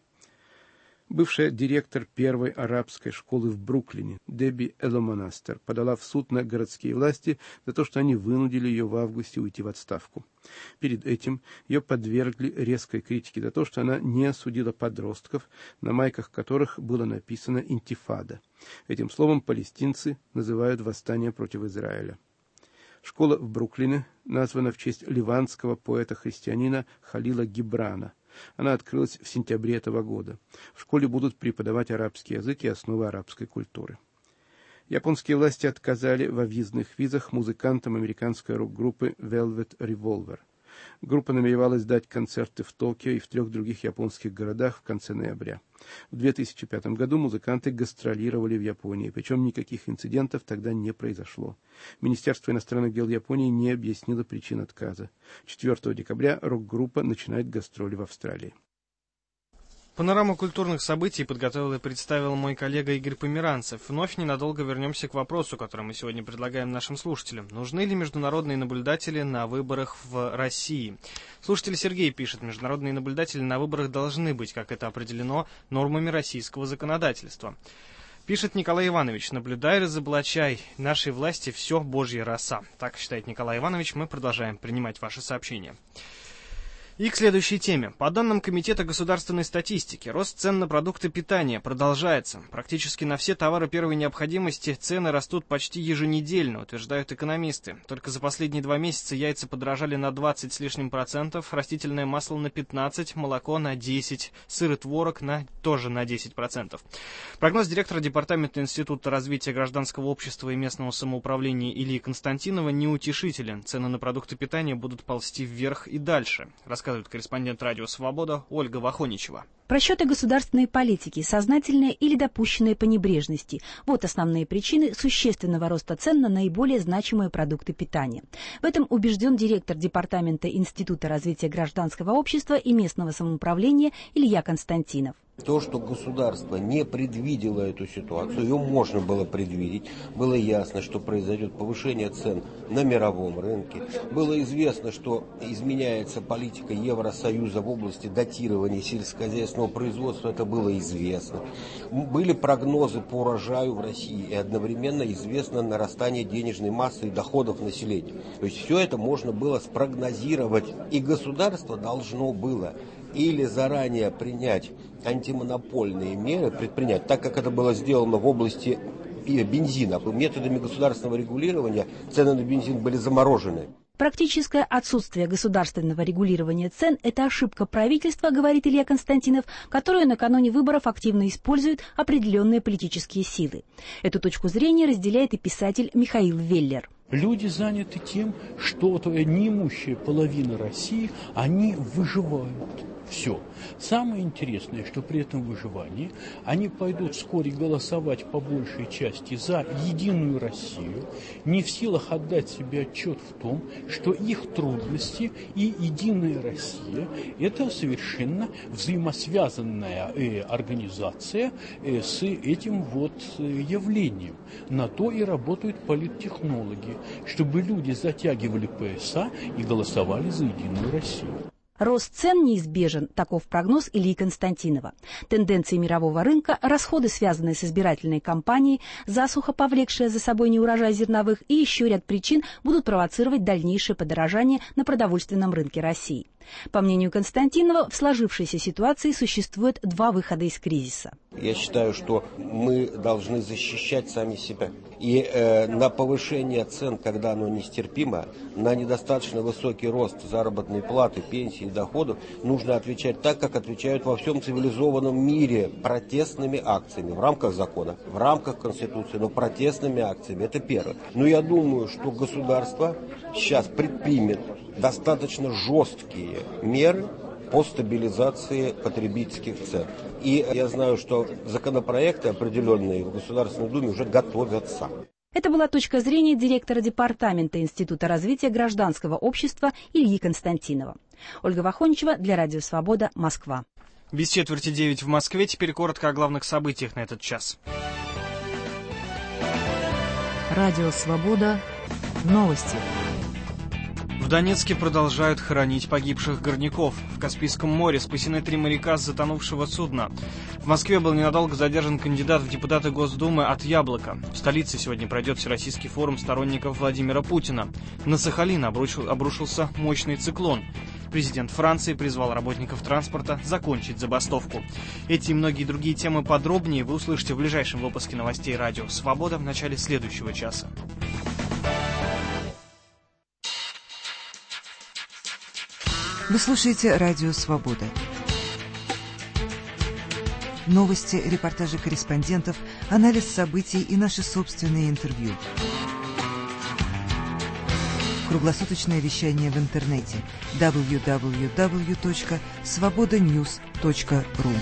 Бывшая директор первой арабской школы в Бруклине, Дебби Эломонастер, подала в суд на городские власти за то, что они вынудили ее в августе уйти в отставку. Перед этим ее подвергли резкой критике за то, что она не осудила подростков, на майках которых было написано «Интифада». Этим словом палестинцы называют восстание против Израиля. Школа в Бруклине названа в честь ливанского поэта-христианина Халила Гибрана. Она открылась в сентябре этого года. В школе будут преподавать арабский язык и основы арабской культуры. Японские власти отказали во въездных визах музыкантам американской рок-группы Velvet Revolver. Группа намеревалась дать концерты в Токио и в трех других японских городах в конце ноября. В две тысячи пятом году музыканты гастролировали в Японии, причем никаких инцидентов тогда не произошло. Министерство иностранных дел Японии не объяснило причин отказа. четвёртого декабря рок-группа начинает гастроли в Австралии. Панораму культурных событий подготовил и представил мой коллега Игорь Померанцев. Вновь ненадолго вернемся к вопросу, который мы сегодня предлагаем нашим слушателям. Нужны ли международные наблюдатели на выборах в России? Слушатель Сергей пишет: международные наблюдатели на выборах должны быть, как это определено нормами российского законодательства. Пишет Николай Иванович: наблюдай, разоблачай, нашей власти все божья роса. Так считает Николай Иванович. Мы продолжаем принимать ваши сообщения. И к следующей теме. По данным Комитета государственной статистики, рост цен на продукты питания продолжается. Практически на все товары первой необходимости цены растут почти еженедельно, утверждают экономисты. Только за последние два месяца яйца подорожали на двадцать с лишним процентов, растительное масло на пятнадцать, молоко на десять, сыр и творог на, тоже на десять процентов. Прогноз директора Департамента Института развития гражданского общества и местного самоуправления Ильи Константинова неутешителен. Цены на продукты питания будут ползти вверх и дальше, рассказывает корреспондент радио «Свобода» Ольга Вахоничева. Просчеты государственной политики, сознательные или допущенные по небрежности – вот основные причины существенного роста цен на наиболее значимые продукты питания. В этом убежден директор Департамента Института развития гражданского общества и местного самоуправления Илья Константинов. То, что государство не предвидело эту ситуацию, ее можно было предвидеть. Было ясно, что произойдет повышение цен на мировом рынке. Было известно, что изменяется политика Евросоюза в области датирования сельскохозяйственного производства. Это было известно. Были прогнозы по урожаю в России. И одновременно известно нарастание денежной массы и доходов населения. То есть все это можно было спрогнозировать. И государство должно было или заранее принять антимонопольные меры, предпринять, так как это было сделано в области бензина. Методами государственного регулирования цены на бензин были заморожены. Практическое отсутствие государственного регулирования цен – это ошибка правительства, говорит Илья Константинов, которую накануне выборов активно используют определенные политические силы. Эту точку зрения разделяет и писатель Михаил Веллер. Люди заняты тем, что неимущая половина России, они выживают. Все. Самое интересное, что при этом выживании они пойдут вскоре голосовать по большей части за единую Россию, не в силах отдать себе отчет в том, что их трудности и единая Россия – это совершенно взаимосвязанная э, организация э, с этим вот э, явлением. На то и работают политтехнологи, чтобы люди затягивали пояса и голосовали за единую Россию. Рост цен неизбежен, таков прогноз Ильи Константинова. Тенденции мирового рынка, расходы, связанные с избирательной кампанией, засуха, повлекшая за собой неурожай зерновых, и еще ряд причин будут провоцировать дальнейшее подорожание на продовольственном рынке России. По мнению Константинова, в сложившейся ситуации существует два выхода из кризиса. Я считаю, что мы должны защищать сами себя. И э, на повышение цен, когда оно нестерпимо, на недостаточно высокий рост заработной платы, пенсии и доходов, нужно отвечать так, как отвечают во всем цивилизованном мире, протестными акциями в рамках закона, в рамках Конституции, но протестными акциями. Это первое. Но я думаю, что государство сейчас предпримет достаточно жесткие меры по стабилизации потребительских цен. И я знаю, что законопроекты определенные в Государственной Думе уже готовятся. Это была точка зрения директора Департамента Института развития гражданского общества Ильи Константинова. Ольга Вахоничева для Радио Свобода, Москва. Без четверти девять в Москве. Теперь коротко о главных событиях на этот час. Радио Свобода. Новости. В Донецке продолжают хоронить погибших горняков. В Каспийском море спасены три моряка с затонувшего судна. В Москве был ненадолго задержан кандидат в депутаты Госдумы от «Яблока». В столице сегодня пройдет Всероссийский форум сторонников Владимира Путина. На Сахалин обрушил, обрушился мощный циклон. Президент Франции призвал работников транспорта закончить забастовку. Эти и многие другие темы подробнее вы услышите в ближайшем выпуске новостей радио «Свобода» в начале следующего часа. Вы слушаете Радио Свобода. новости, репортажи корреспондентов, анализ событий и наши собственные интервью. Круглосуточное вещание в интернете дабл ю дабл ю дабл ю точка свобода ньюс точка ру.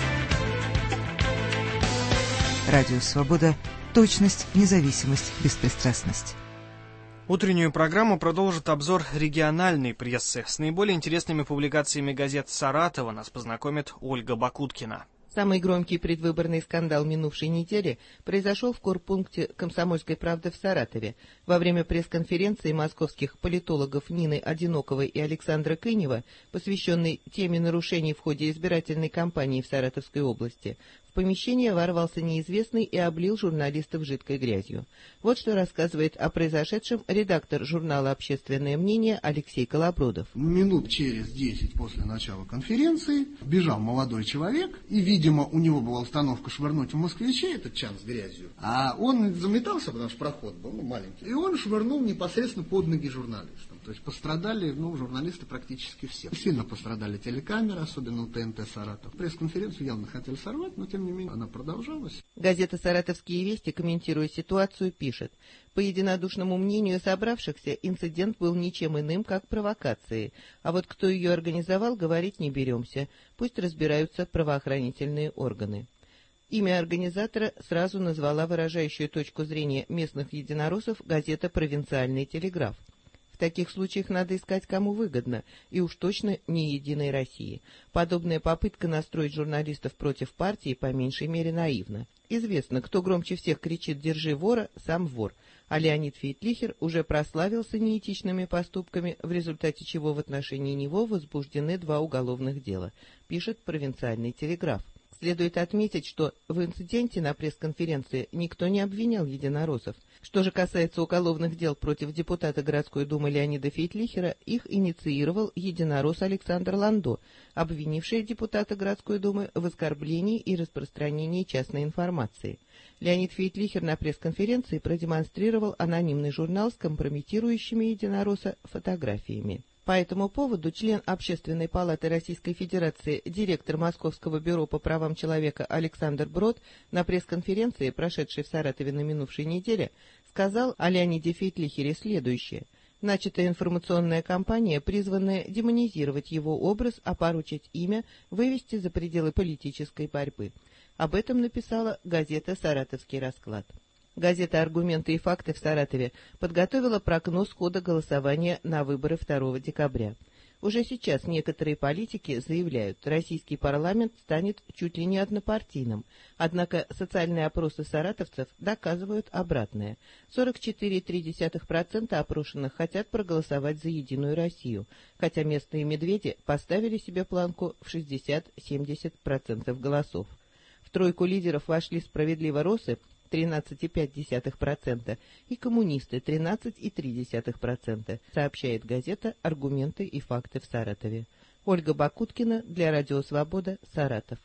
Радио «Свобода». Точность, независимость, беспристрастность. Утреннюю программу продолжит обзор региональной прессы. С наиболее интересными публикациями газет Саратова нас познакомит Ольга Бакуткина. Самый громкий предвыборный скандал минувшей недели произошел в корпункте «Комсомольской правды» в Саратове. Во время пресс-конференции московских политологов Нины Одиноковой и Александра Кынева, посвященной теме нарушений в ходе избирательной кампании в Саратовской области, в помещение ворвался неизвестный и облил журналистов жидкой грязью. Вот что рассказывает о произошедшем редактор журнала «Общественное мнение» Алексей Колобродов. Минут через десять после начала конференции бежал молодой человек, и, видимо, у него была установка швырнуть в москвичей этот чан с грязью, а он заметался, потому что проход был ну, маленький, и он швырнул непосредственно под ноги журналистам. То есть пострадали, ну, журналисты практически все. Сильно пострадали телекамеры, особенно у ТНТ «Саратов». Пресс-конференцию явно хотели сорвать, но тем не менее она продолжалась. Газета «Саратовские вести», комментируя ситуацию, пишет: по единодушному мнению собравшихся, инцидент был ничем иным, как провокацией. А вот кто ее организовал, говорить не беремся. Пусть разбираются правоохранительные органы. Имя организатора сразу назвала выражающую точку зрения местных единороссов газета «Провинциальный телеграф». В таких случаях надо искать, кому выгодно, и уж точно не Единой России. Подобная попытка настроить журналистов против партии по меньшей мере наивна. Известно, кто громче всех кричит «держи вора», сам вор, а Леонид Фейтлихер уже прославился неэтичными поступками, в результате чего в отношении него возбуждены два уголовных дела, пишет «Провинциальный телеграф». Следует отметить, что в инциденте на пресс-конференции никто не обвинял единороссов. Что же касается уголовных дел против депутата городской думы Леонида Фейтлихера, их инициировал единоросс Александр Ландо, обвинивший депутата городской думы в оскорблении и распространении частной информации. Леонид Фейтлихер на пресс-конференции продемонстрировал анонимный журнал с компрометирующими единоросса фотографиями. По этому поводу член Общественной палаты Российской Федерации, директор Московского бюро по правам человека Александр Брод на пресс-конференции, прошедшей в Саратове на минувшей неделе, сказал о Леониде Фейтлихере следующее. Начатая информационная кампания, призванная демонизировать его образ, опорочить имя, вывести за пределы политической борьбы. Об этом написала газета «Саратовский расклад». Газета «Аргументы и факты» в Саратове подготовила прогноз хода голосования на выборы второго декабря. Уже сейчас некоторые политики заявляют, российский парламент станет чуть ли не однопартийным. Однако социальные опросы саратовцев доказывают обратное. сорок четыре целых три десятых процента опрошенных хотят проголосовать за «Единую Россию», хотя местные медведи поставили себе планку в шестьдесят-семьдесят процентов голосов. В тройку лидеров вошли «Справедливо-Росы» тринадцать целых пять десятых процента и коммунисты тринадцать целых три десятых процента, сообщает газета «Аргументы и факты» в Саратове. Ольга Бакуткина для Радио Свобода, Саратов.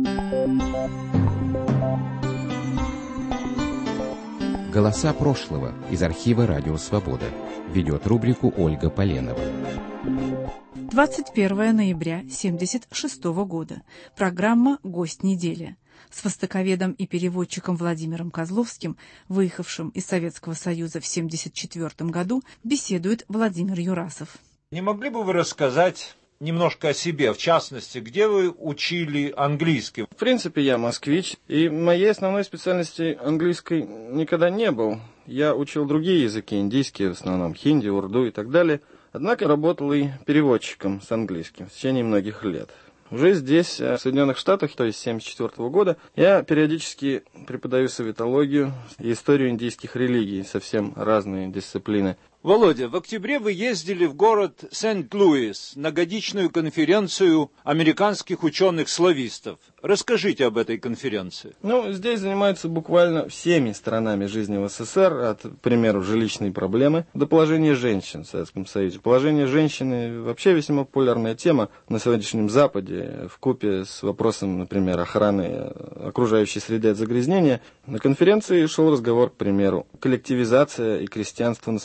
Голоса прошлого из архива Радио Свобода. Ведет рубрику Ольга Поленова. двадцать первого ноября тысяча девятьсот семьдесят шестого года. Программа «Гость недели». С востоковедом и переводчиком Владимиром Козловским, выехавшим из Советского Союза в семьдесят четвёртом году, беседует Владимир Юрасов. Не могли бы вы рассказать немножко о себе, в частности, где вы учили английский? В принципе, я москвич, и моей основной специальности английской никогда не был. Я учил другие языки, индийские в основном, хинди, урду и так далее. Однако работал и переводчиком с английским в течение многих лет. Уже здесь, в Соединенных Штатах, то есть с семьдесят четвёртого года, я периодически преподаю советологию и историю индийских религий, совсем разные дисциплины. Володя, в октябре вы ездили в город Сент-Луис на годичную конференцию американских ученых-славистов. Расскажите об этой конференции. Ну, здесь занимаются буквально всеми сторонами жизни в СССР, от, к примеру, жилищной проблемы до положения женщин в Советском Союзе. Положение женщины вообще весьма популярная тема на сегодняшнем Западе, вкупе с вопросом, например, охраны окружающей среды от загрязнения. На конференции шел разговор, к примеру, коллективизация и крестьянство на Смоленщине.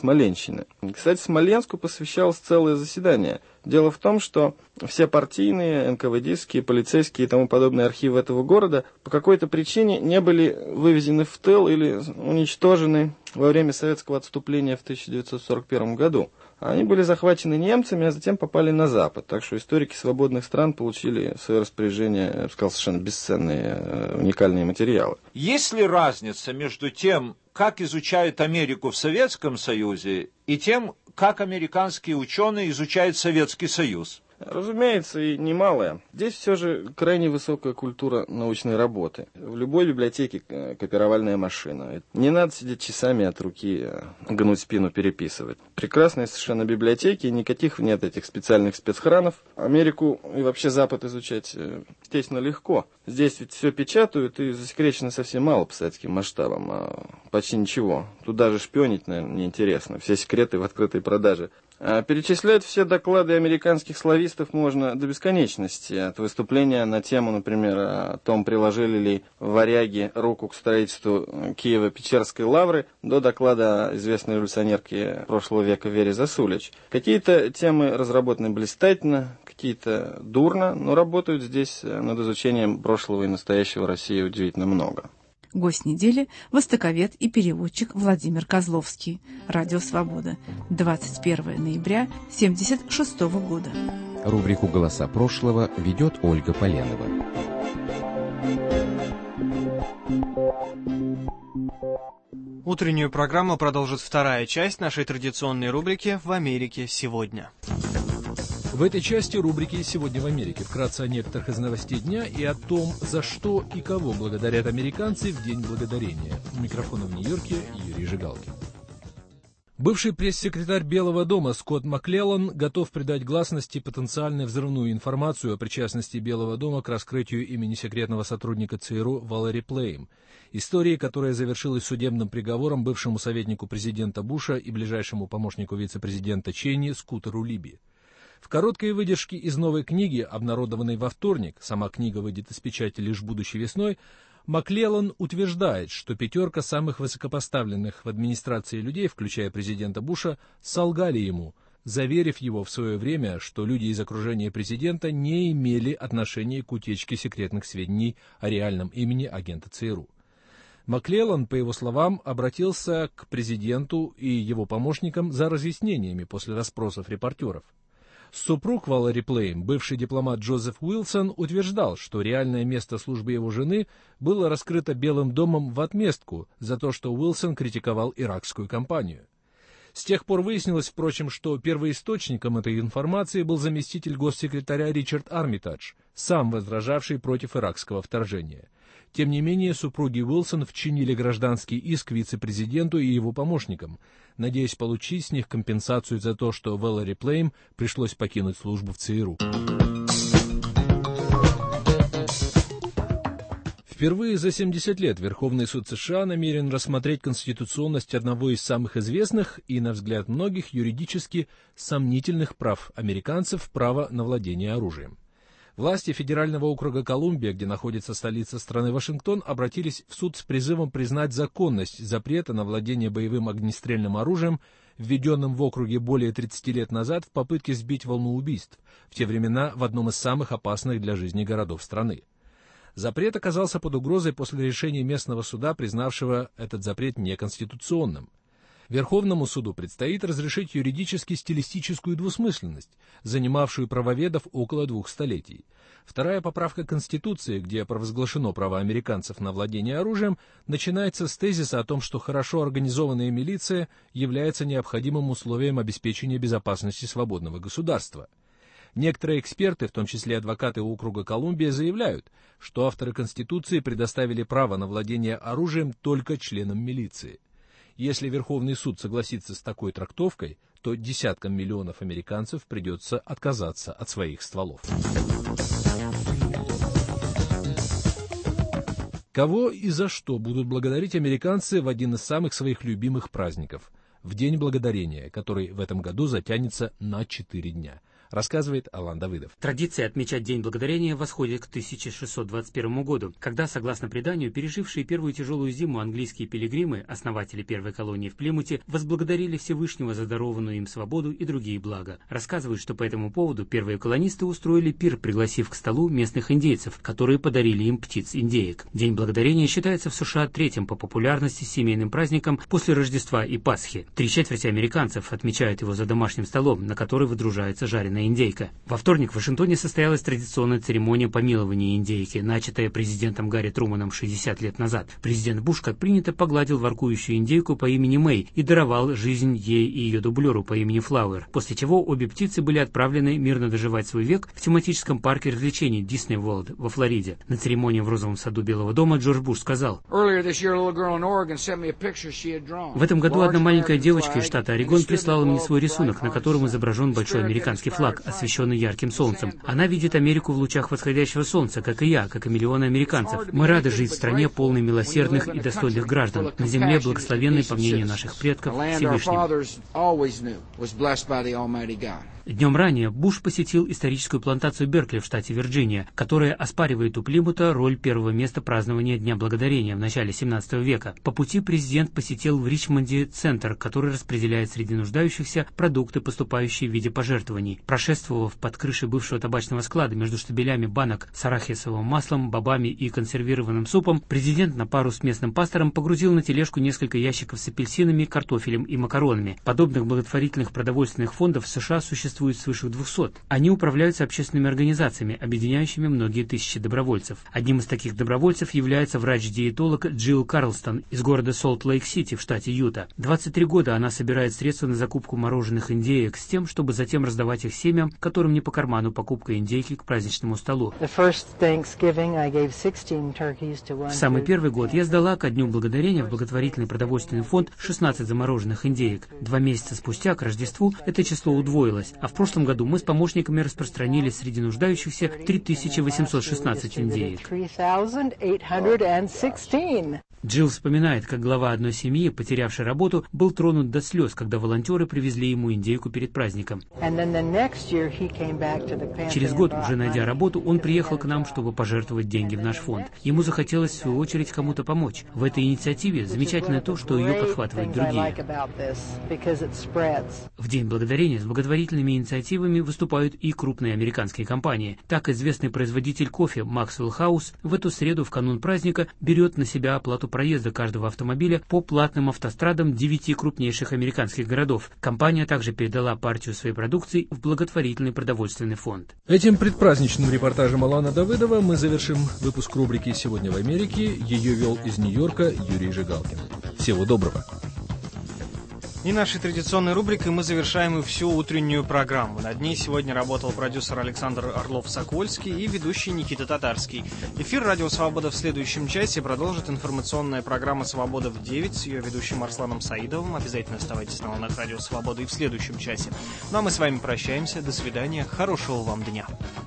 причины. Кстати, Смоленску посвящалось целое заседание. Дело в том, что все партийные, эн ка вэ дэские, полицейские и тому подобные архивы этого города по какой-то причине не были вывезены в тыл или уничтожены во время советского отступления в тысяча девятьсот сорок первом году. Они были захвачены немцами, а затем попали на Запад. Так что историки свободных стран получили в свое распоряжение, я бы сказал, совершенно бесценные, уникальные материалы. Есть ли разница между тем, как изучают Америку в Советском Союзе, и тем, как американские ученые изучают Советский Союз? Разумеется, и немалая. Здесь все же крайне высокая культура научной работы. В любой библиотеке копировальная машина. Не надо сидеть часами от руки, гнуть спину, переписывать. Прекрасные совершенно библиотеки, никаких нет этих специальных спецхранов. Америку и вообще Запад изучать естественно легко. Здесь ведь все печатают и засекречено совсем мало по советским масштабам, а почти ничего. Тут даже шпионить, наверное, неинтересно. Все секреты в открытой продаже. А перечислять все доклады американских славистов можно до бесконечности. От выступления на тему, например, о том, приложили ли варяги руку к строительству Киево-Печерской лавры, до доклада известной революционерки прошлого века Вере Засулич. Какие-то темы разработаны блистательно, какие-то дурно, но работают здесь над изучением прошлого и настоящего России удивительно много. Гость недели – востоковед и переводчик Владимир Козловский. Радио «Свобода». двадцать первое ноября семьдесят шестого года. Рубрику «Голоса прошлого» ведет Ольга Поленова. Утреннюю программу продолжит вторая часть нашей традиционной рубрики «В Америке сегодня». В этой части рубрики «Сегодня в Америке» вкратце о некоторых из новостей дня и о том, за что и кого благодарят американцы в День Благодарения. У микрофона в Нью-Йорке Юрий Жигалкин. Бывший пресс-секретарь Белого дома Скотт Маклеллан готов придать гласности потенциально взрывную информацию о причастности Белого дома к раскрытию имени секретного сотрудника ЦРУ Валери Плейм, истории, которая завершилась судебным приговором бывшему советнику президента Буша и ближайшему помощнику вице-президента Чейни Скутеру Либи. В короткой выдержке из новой книги, обнародованной во вторник, сама книга выйдет из печати лишь будущей весной, Маклеллан утверждает, что пятерка самых высокопоставленных в администрации людей, включая президента Буша, солгали ему, заверив его в свое время, что люди из окружения президента не имели отношения к утечке секретных сведений о реальном имени агента ЦРУ. Маклеллан, по его словам, обратился к президенту и его помощникам за разъяснениями после расспросов репортеров. Супруг Валери Плейм, бывший дипломат Джозеф Уилсон, утверждал, что реальное место службы его жены было раскрыто Белым домом в отместку за то, что Уилсон критиковал иракскую кампанию. С тех пор выяснилось, впрочем, что первоисточником этой информации был заместитель госсекретаря Ричард Армитадж, сам возражавший против иракского вторжения. Тем не менее, супруги Уилсон вчинили гражданский иск вице-президенту и его помощникам, надеясь получить с них компенсацию за то, что Валери Плейм пришлось покинуть службу в ЦРУ. Впервые за семьдесят лет Верховный суд США намерен рассмотреть конституционность одного из самых известных и, на взгляд многих, юридически сомнительных прав американцев – право на владение оружием. Власти федерального округа Колумбия, где находится столица страны Вашингтон, обратились в суд с призывом признать законность запрета на владение боевым огнестрельным оружием, введенным в округе более тридцати лет назад в попытке сбить волну убийств, в те времена в одном из самых опасных для жизни городов страны. Запрет оказался под угрозой после решения местного суда, признавшего этот запрет неконституционным. Верховному суду предстоит разрешить юридически-стилистическую двусмысленность, занимавшую правоведов около двух столетий. Вторая поправка Конституции, где провозглашено право американцев на владение оружием, начинается с тезиса о том, что хорошо организованная милиция является необходимым условием обеспечения безопасности свободного государства. Некоторые эксперты, в том числе адвокаты округа Колумбия, заявляют, что авторы Конституции предоставили право на владение оружием только членам милиции. Если Верховный суд согласится с такой трактовкой, то десяткам миллионов американцев придется отказаться от своих стволов. Кого и за что будут благодарить американцы в один из самых своих любимых праздников – в День Благодарения, который в этом году затянется на четыре дня. рассказывает Алан Давыдов. Традиция отмечать День Благодарения восходит к тысяча шестьсот двадцать первому году, когда, согласно преданию, пережившие первую тяжелую зиму английские пилигримы, основатели первой колонии в Плимуте, возблагодарили Всевышнего за дарованную им свободу и другие блага. Рассказывают, что по этому поводу первые колонисты устроили пир, пригласив к столу местных индейцев, которые подарили им птиц-индеек. День Благодарения считается в США третьим по популярности семейным праздником после Рождества и Пасхи. Три четверти американцев отмечают его за домашним столом, на который выдружается жареная индейка. Во вторник в Вашингтоне состоялась традиционная церемония помилования индейки, начатая президентом Гарри Труманом шестьдесят лет назад. Президент Буш, как принято, погладил воркующую индейку по имени Мэй и даровал жизнь ей и ее дублеру по имени Флауэр, после чего обе птицы были отправлены мирно доживать свой век в тематическом парке развлечений Disney World во Флориде. На церемонии в Розовом саду Белого дома Джордж Буш сказал: «В этом году одна маленькая девочка из штата Орегон прислала мне свой рисунок, на котором изображен большой американский флаг, освещенный ярким солнцем. Она видит Америку в лучах восходящего солнца, как и я, как и миллионы американцев. Мы рады жить в стране, полной милосердных и достойных граждан, на земле, благословенной, по мнению наших предков, Всевышним». Днем ранее Буш посетил историческую плантацию Беркли в штате Вирджиния, которая оспаривает у Плимута роль первого места празднования Дня Благодарения в начале семнадцатого века. По пути президент посетил в Ричмонде центр, который распределяет среди нуждающихся продукты, поступающие в виде пожертвований. Прошествовав под крышей бывшего табачного склада между штабелями банок с арахисовым маслом, бобами и консервированным супом, президент на пару с местным пастором погрузил на тележку несколько ящиков с апельсинами, картофелем и макаронами. Подобных благотворительных продовольственных фондов в США существует существует свыше двухсот. Они управляются общественными организациями, объединяющими многие тысячи добровольцев. Одним из таких добровольцев является врач-диетолог Джилл Карлстон из города Солт-Лейк-Сити в штате Юта. двадцать три года она собирает средства на закупку мороженых индеек с тем, чтобы затем раздавать их семьям, которым не по карману покупка индейки к праздничному столу. В самый первый год я сдала ко Дню Благодарения в благотворительный продовольственный фонд шестнадцать замороженных индеек. Два месяца спустя, к Рождеству, это число удвоилось, а в прошлом году мы с помощниками распространили среди нуждающихся три тысячи восемьсот шестнадцать индеек. Джилл вспоминает, как глава одной семьи, потерявший работу, был тронут до слез, когда волонтеры привезли ему индейку перед праздником. Через год, уже найдя работу, он приехал к нам, чтобы пожертвовать деньги в наш фонд. Ему захотелось, в свою очередь, кому-то помочь. В этой инициативе замечательно то, что ее подхватывают другие. В День Благодарения с благотворительными инициативами выступают и крупные американские компании. Так, известный производитель кофе Maxwell House в эту среду в канун праздника берет на себя оплату проезда каждого автомобиля по платным автострадам девяти крупнейших американских городов. Компания также передала партию своей продукции в благотворительный продовольственный фонд. Этим предпраздничным репортажем Алана Давыдова мы завершим выпуск рубрики «Сегодня в Америке». Ее вел из Нью-Йорка Юрий Жигалкин. Всего доброго. И нашей традиционной рубрикой мы завершаем и всю утреннюю программу. Над ней сегодня работал продюсер Александр Орлов-Сокольский и ведущий Никита Татарский. Эфир «Радио Свобода» в следующем часе продолжит информационная программа «Свобода в девять» с ее ведущим Арсланом Саидовым. Обязательно оставайтесь на волнах «Радио Свобода» и в следующем часе. Ну а мы с вами прощаемся. До свидания. Хорошего вам дня.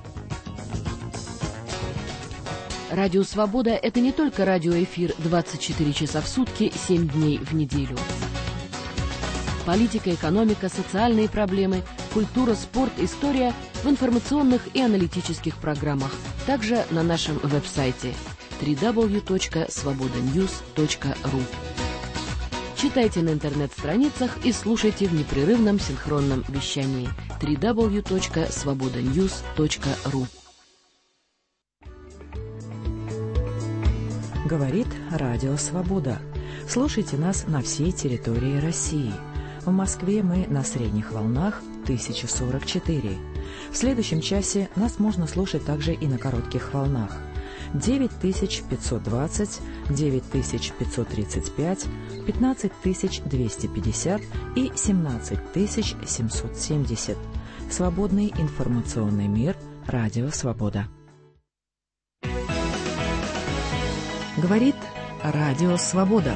Радио «Свобода» — это не только радиоэфир двадцать четыре часа в сутки, семь дней в неделю. Политика, экономика, социальные проблемы, культура, спорт, история в информационных и аналитических программах. Также на нашем веб-сайте дабл ю дабл ю дабл ю точка свобода ньюс точка ру. Читайте на интернет-страницах и слушайте в непрерывном синхронном вещании дабл ю дабл ю дабл ю точка свобода ньюс точка ру. Говорит Радио Свобода. Слушайте нас на всей территории России. В Москве мы на средних волнах тысяча сорок четыре. В следующем часе нас можно слушать также и на коротких волнах девять тысяч пятьсот двадцать, девять тысяч пятьсот тридцать пять, пятнадцать тысяч двести пятьдесят и семнадцать тысяч семьсот семьдесят. Свободный информационный мир. Радио Свобода. Говорит Радио Свобода.